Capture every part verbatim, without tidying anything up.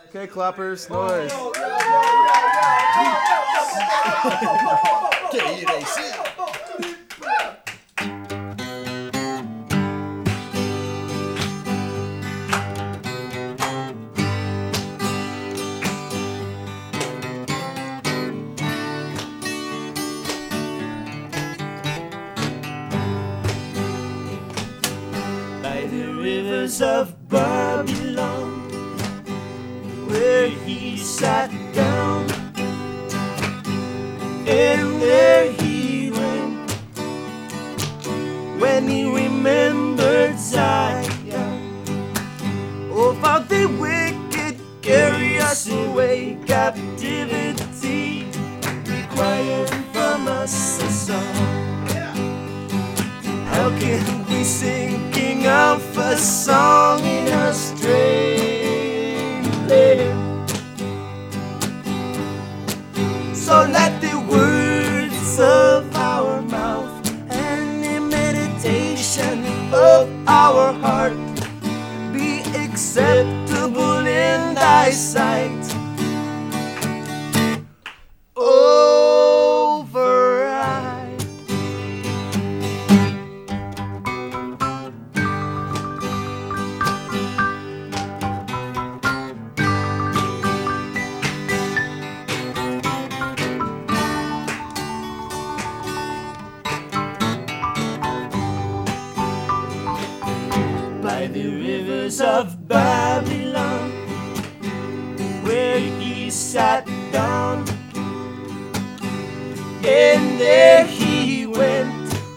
Okay, clappers, noise. Que irei ser? By the rivers of Babylon, where he sat down, and there he went when he remembered Zion. Oh, how the wicked carry us away, captivity required from us a song. How can we sing King Alpha's song in a strange land? So let the words of our mouth and the meditation of our heart be acceptable in thy sight. Over I. By the rivers of Babylon, where he sat down, and there he went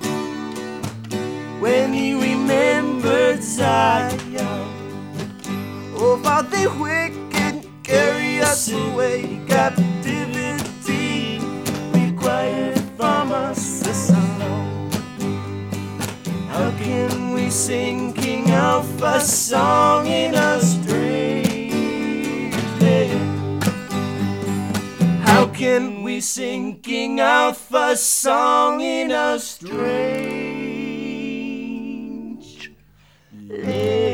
when he remembered Zion. Oh, how the wicked carry us away, captivity required from us a song. How can we sing King Alpha's song in a strange land? How can we sing King Alpha's song in a strange land?